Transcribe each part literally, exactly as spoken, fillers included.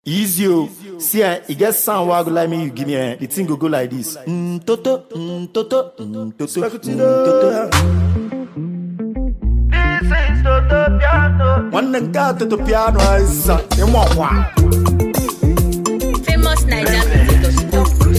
Easy, oh. See, eh, it gets sound wag like me, you give me, eh, the thing go go like this. Mm, toto, mm, toto, mm, toto, mm, toto. This is Toto Piano. One nigga got to the piano, is uh, you want one. Famous Nigerian music.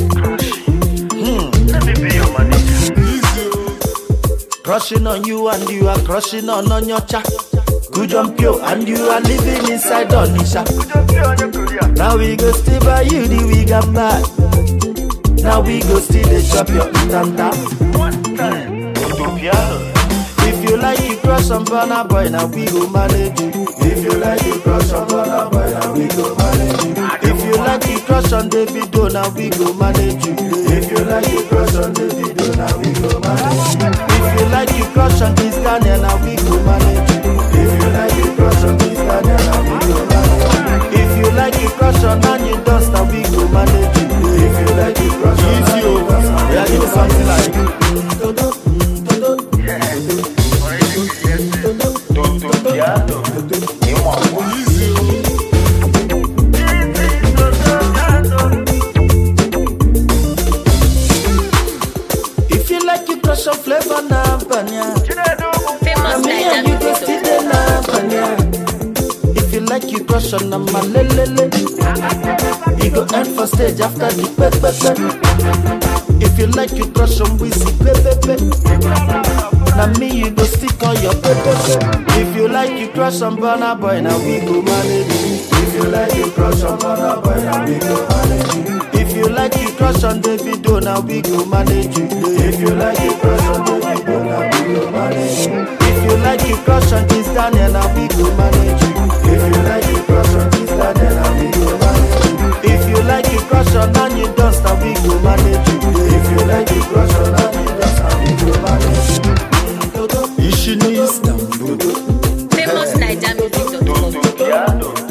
Let me be your manager. Easy, oh. Crushing on you and you are crushing on on your cha. Good jump yo, and you are living inside Onisha. Now we go stay by you, the we got back. Now we go still the chop your tanta. One time, Toto Piano. If you like you crush on Burna Boy, now we go manage you. If you like you crush on Burna Boy, now we go manage you. If you like you crush on Davido, now we go manage you. If you like you crush on Davido, now we go manage you. If you like you crush on this Daniel, now we go manage you. If you like you crush on this Daniel, now we go manage you. If you like you crush on Anya Dust, now we go manage you. If you like you crush on Anya Dust, now we go manage you. Yeah, give me something like Toto, Toto. Toto Piano. You want one? If you like you crush on flavor na banya. Famous Me and Nigerian you go still music. dey na banya. If you like you crush on na malelele. You go end for stage after the pepepe. If you like you crush on Wizzy pepepe. Na me you go stick on your pepepe. If you like you crush on Burna Boy, now we go manage you. If you like you crush on Burna Boy, now we go manage you. If you like you crush on Davido, now we go manage you. If you like you crush on Davido, now we go manage you. If you like you crush on this Daniel, now we go manage you. If you like you crush on this Daniel, now we go manage you. If you like you crush on Anya Dust, now we go manage you. If you like you crush on Anya Dust, now we go manage you. Ishinis, Famous Nigerian music. Toto Piano.